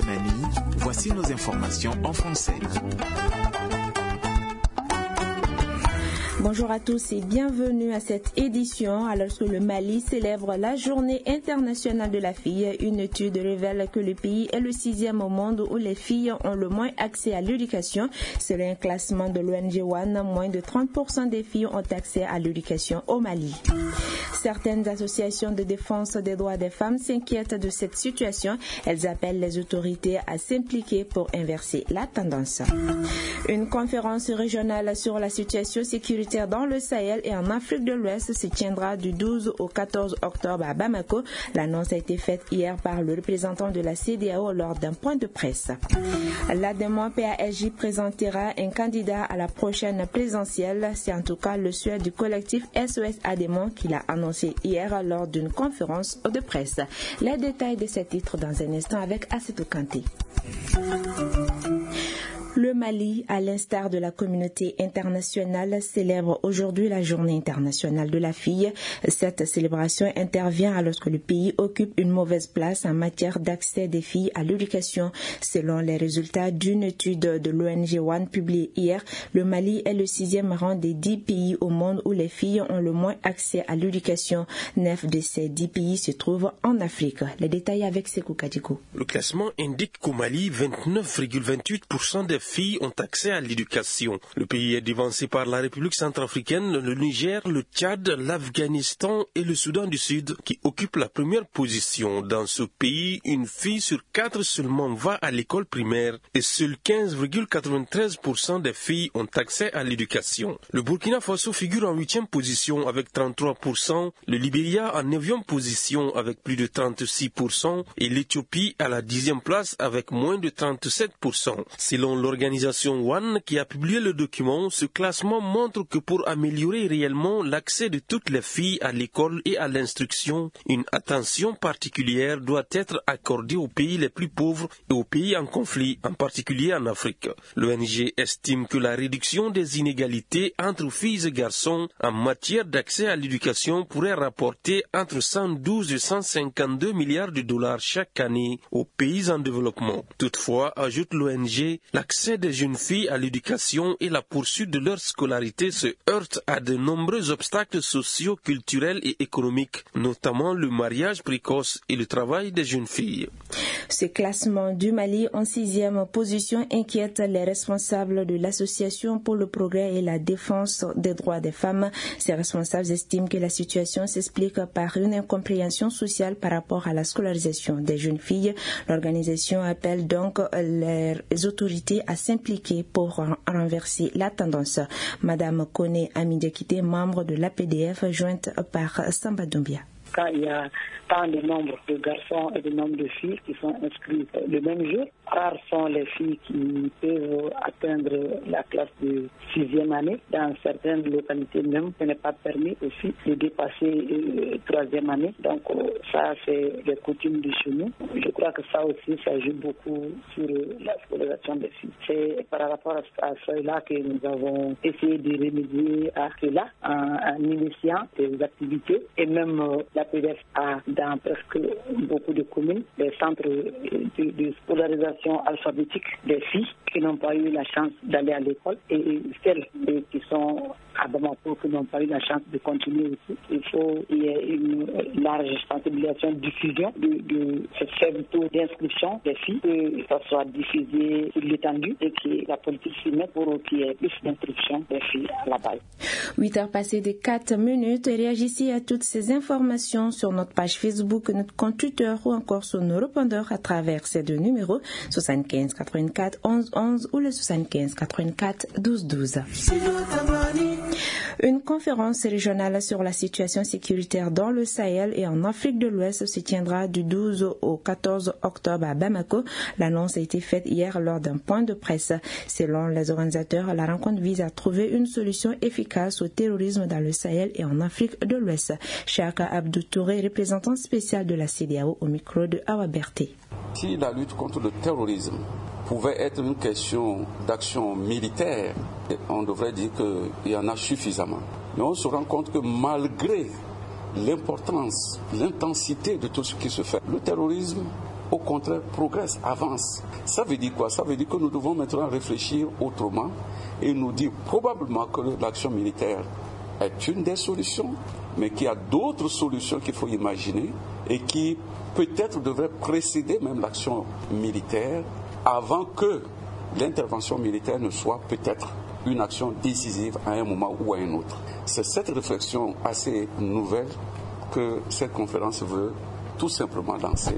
Damani, voici nos informations en français. Bonjour à tous et bienvenue à cette édition. Alors que le Mali célèbre la Journée internationale de la fille, une étude révèle que le pays est le 6e au monde où les filles ont le moins accès à l'éducation. Selon un classement de l'ONG One, moins de 30% des filles ont accès à l'éducation au Mali. Certaines associations de défense des droits des femmes s'inquiètent de cette situation. Elles appellent les autorités à s'impliquer pour inverser la tendance. Une conférence régionale sur la situation sécuritaire dans le Sahel et en Afrique de l'Ouest se tiendra du 12 au 14 octobre à Bamako. L'annonce a été faite hier par le représentant de la CEDEAO lors d'un point de presse. L'ADEMO PASJ présentera un candidat à la prochaine présidentielle. C'est en tout cas le souhait du collectif SOS ADEMO qui l'a annoncé hier lors d'une conférence de presse. Les détails de ce titre dans un instant avec Assetou Kanté. Le Mali, à l'instar de la communauté internationale, célèbre aujourd'hui la Journée internationale de la fille. Cette célébration intervient alors que le pays occupe une mauvaise place en matière d'accès des filles à l'éducation. Selon les résultats d'une étude de l'ONG One publiée hier, le Mali est le 6e rang des 10 pays au monde où les filles ont le moins accès à l'éducation. 9 de ces 10 pays se trouvent en Afrique. Les détails avec Sekou Kadiko. Le classement indique qu'au Mali, 29,28% des filles ont accès à l'éducation. Le pays est devancé par la République centrafricaine, le Niger, le Tchad, l'Afghanistan et le Soudan du Sud qui occupent la première position. Dans ce pays, une fille sur 4 seulement va à l'école primaire et seuls 15,93% des filles ont accès à l'éducation. Le Burkina Faso figure en 8e position avec 33%, le Libéria en 9e position avec plus de 36% et l'Éthiopie à la 10e place avec moins de 37%. Selon l'organisation One qui a publié le document, ce classement montre que pour améliorer réellement l'accès de toutes les filles à l'école et à l'instruction, une attention particulière doit être accordée aux pays les plus pauvres et aux pays en conflit, en particulier en Afrique. L'ONG estime que la réduction des inégalités entre filles et garçons en matière d'accès à l'éducation pourrait rapporter entre 112 et 152 milliards de dollars chaque année aux pays en développement. Toutefois, ajoute l'ONG, l'accès des jeunes filles à l'éducation et la poursuite de leur scolarité se heurtent à de nombreux obstacles sociaux, culturels et économiques, notamment le mariage précoce et le travail des jeunes filles. Ce classement du Mali en 6e position inquiète les responsables de l'Association pour le progrès et la défense des droits des femmes. Ces responsables estiment que la situation s'explique par une incompréhension sociale par rapport à la scolarisation des jeunes filles. L'organisation appelle donc les autorités à s'impliquer pour renverser la tendance. Madame Kone Amidekite, membre de l'APDF, jointe par Samba Doumbia. Quand il y a tant de nombre de garçons et de nombre de filles qui sont inscrits le même jour, rares sont les filles qui peuvent atteindre la classe de 6e année. Dans certaines localités même, ce n'est pas permis aussi de dépasser 3e année. Donc ça, c'est les coutumes de chez nous. Je crois que ça aussi, ça joue beaucoup sur la scolarisation des filles. C'est par rapport à cela que nous avons essayé de remédier à cela en initiant des activités et même la PDF a dans presque beaucoup de communes des centres de scolarisation alphabétique des filles qui n'ont pas eu la chance d'aller à l'école et celles qui sont à Bamako qui n'ont pas eu la chance de continuer aussi. Il faut qu'il y ait une large sensibilisation, diffusion de ce faible taux d'inscription des filles, que ça soit diffusé sur l'étendue et que la politique s'y mette pour qu'il y ait plus d'inscription des filles à la base. 8 heures passées de 4 minutes. Réagissez à toutes ces informations sur notre page Facebook, notre compte Twitter ou encore sur nos répondeurs à travers ces deux numéros 75 84 11 11 ou le 75 84 12 12. Une conférence régionale sur la situation sécuritaire dans le Sahel et en Afrique de l'Ouest se tiendra du 12 au 14 octobre à Bamako. L'annonce a été faite hier lors d'un point de presse. Selon les organisateurs, la rencontre vise à trouver une solution efficace au terrorisme dans le Sahel et en Afrique de l'Ouest. Chaka Abdou Touré, représentant spécial de la CEDEAO au micro de Awa Berté. Si la lutte contre le terrorisme pouvait être une question d'action militaire, on devrait dire qu'il y en a suffisamment. Mais on se rend compte que malgré l'importance, l'intensité de tout ce qui se fait, le terrorisme au contraire, progresse, avance. Ça veut dire quoi? Ça veut dire que nous devons maintenant réfléchir autrement et nous dire probablement que l'action militaire est une des solutions, mais qu'il y a d'autres solutions qu'il faut imaginer et qui peut-être devraient précéder même l'action militaire avant que l'intervention militaire ne soit peut-être une action décisive à un moment ou à un autre. C'est cette réflexion assez nouvelle que cette conférence veut tout simplement lancer.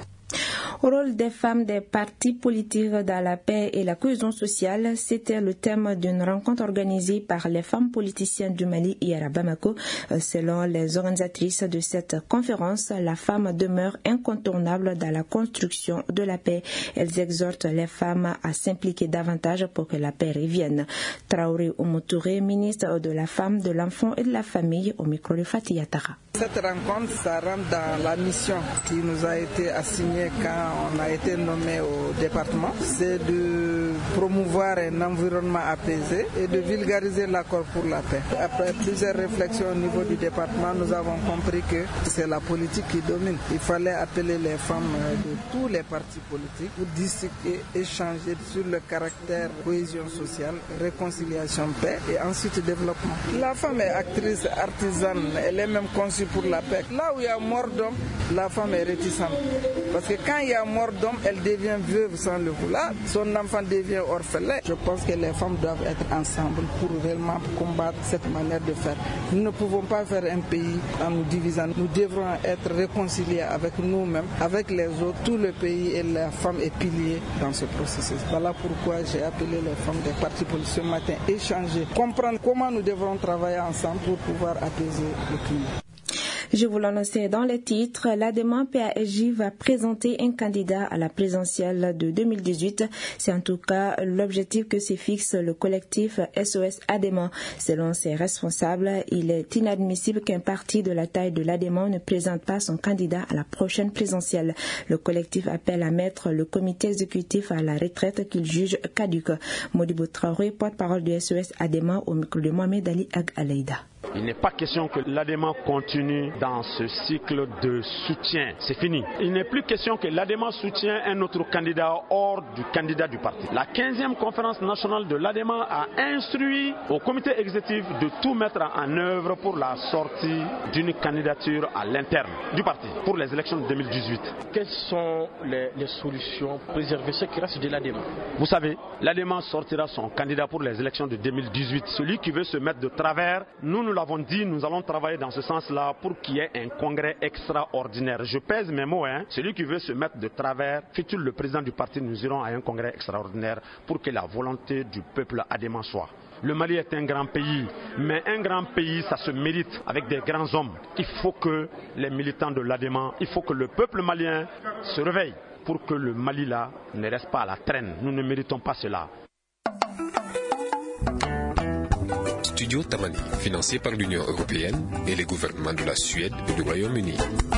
Rôle des femmes des partis politiques dans la paix et la cohésion sociale, c'était le thème d'une rencontre organisée par les femmes politiciennes du Mali hier à Bamako. Selon les organisatrices de cette conférence, la femme demeure incontournable dans la construction de la paix. Elles exhortent les femmes à s'impliquer davantage pour que la paix revienne. Traoré Oumoutouré, ministre de la Femme, de l'Enfant et de la Famille, au micro de Fatih Yatara. Cette rencontre, ça rentre dans la mission qui nous a été assignée quand on a été nommé au département. C'est de promouvoir un environnement apaisé et de vulgariser l'accord pour la paix. Après plusieurs réflexions au niveau du département, nous avons compris que c'est la politique qui domine. Il fallait appeler les femmes de tous les partis politiques pour discuter, échanger sur le caractère cohésion sociale, réconciliation, paix et ensuite développement. La femme est actrice, artisane, elle est même conçue pour la paix. Là où il y a mort d'homme, la femme est réticente. Parce que quand il y a mort d'homme, elle devient veuve sans le vouloir. Son enfant devient orphelin. Je pense que les femmes doivent être ensemble pour réellement combattre cette manière de faire. Nous ne pouvons pas faire un pays en nous divisant. Nous devrons être réconciliés avec nous-mêmes, avec les autres. Tout le pays et la femme est pilier dans ce processus. Voilà pourquoi j'ai appelé les femmes des partis politiques ce matin, échanger, comprendre comment nous devrons travailler ensemble pour pouvoir apaiser le climat. Je vous l'annonçais dans les titres, l'ADEMA PASJ va présenter un candidat à la présidentielle de 2018. C'est en tout cas l'objectif que se fixe le collectif SOS ADEMA. Selon ses responsables, il est inadmissible qu'un parti de la taille de l'ADEMA ne présente pas son candidat à la prochaine présidentielle. Le collectif appelle à mettre le comité exécutif à la retraite qu'il juge caduque. Modibo Traoré, porte-parole du SOS ADEMA, au micro de Mohamed Ali Ag Aleida. Il n'est pas question que l'ADEMA continue dans ce cycle de soutien. C'est fini. Il n'est plus question que l'ADEMA soutient un autre candidat hors du candidat du parti. La 15e conférence nationale de l'ADEMA a instruit au comité exécutif de tout mettre en œuvre pour la sortie d'une candidature à l'interne du parti pour les élections de 2018. Quelles sont les solutions pour préserver ce qui reste de l'ADEMA? Vous savez, l'ADEMA sortira son candidat pour les élections de 2018. Celui qui veut se mettre de travers, nous l'avons dit, nous allons travailler dans ce sens-là pour qu'il y ait un congrès extraordinaire. Je pèse mes mots, Celui qui veut se mettre de travers, fut-il le président du parti, nous irons à un congrès extraordinaire pour que la volonté du peuple adéma soit. Le Mali est un grand pays, mais un grand pays, ça se mérite avec des grands hommes. Il faut que les militants de l'ADEMA, il faut que le peuple malien se réveille pour que le Mali là ne reste pas à la traîne. Nous ne méritons pas cela. Studio Tamani, financé par l'Union européenne et les gouvernements de la Suède et du Royaume-Uni.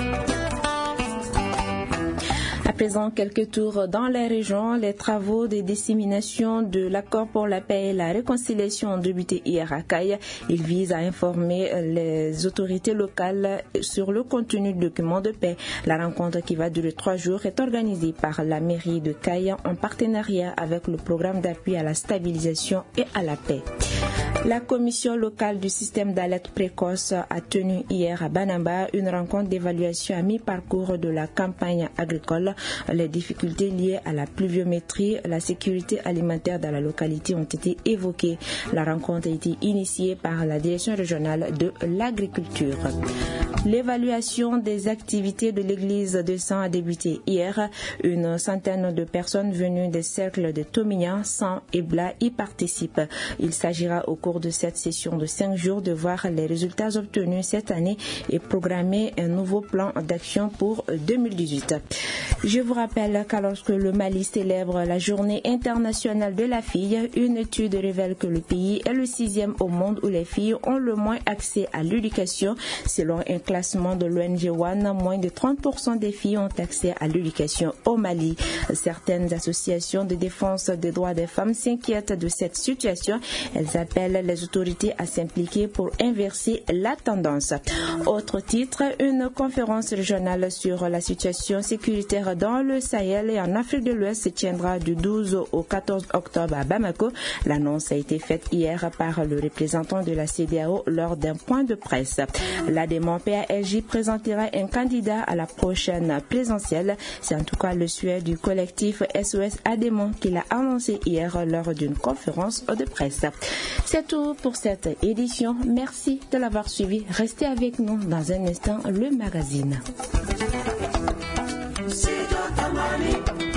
À présent, quelques tours dans les régions. Les travaux de dissémination de l'accord pour la paix et la réconciliation ont débuté hier à Kayes. Ils visent à informer les autorités locales sur le contenu du document de paix. La rencontre, qui va durer 3 jours, est organisée par la mairie de Kayes en partenariat avec le programme d'appui à la stabilisation et à la paix. La commission locale du système d'alerte précoce a tenu hier à Banamba une rencontre d'évaluation à mi-parcours de la campagne agricole. Les difficultés liées à la pluviométrie, la sécurité alimentaire dans la localité ont été évoquées. La rencontre a été initiée par la direction régionale de l'agriculture. L'évaluation des activités de l'église de Sang a débuté hier. Une centaine de personnes venues des cercles de Tomignan, Sang et Bla y participent. Il s'agira au cours de cette session de 5 jours de voir les résultats obtenus cette année et programmer un nouveau plan d'action pour 2018. Je vous rappelle qu'alors que le Mali célèbre la journée internationale de la fille, une étude révèle que le pays est le 6e au monde où les filles ont le moins accès à l'éducation. Selon un classement de l'ONG One, moins de 30% des filles ont accès à l'éducation au Mali. Certaines associations de défense des droits des femmes s'inquiètent de cette situation. Elles appellent les autorités à s'impliquer pour inverser la tendance. Autre titre, une conférence régionale sur la situation sécuritaire humanitaire dans le Sahel et en Afrique de l'Ouest se tiendra du 12 au 14 octobre à Bamako. L'annonce a été faite hier par le représentant de la CEDEAO lors d'un point de presse. L'ADEMON PASJ présentera un candidat à la prochaine présidentielle. C'est en tout cas le souhait du collectif SOS ADEMON qui l'a annoncé hier lors d'une conférence de presse. C'est tout pour cette édition. Merci de l'avoir suivi. Restez avec nous dans un instant, le magazine.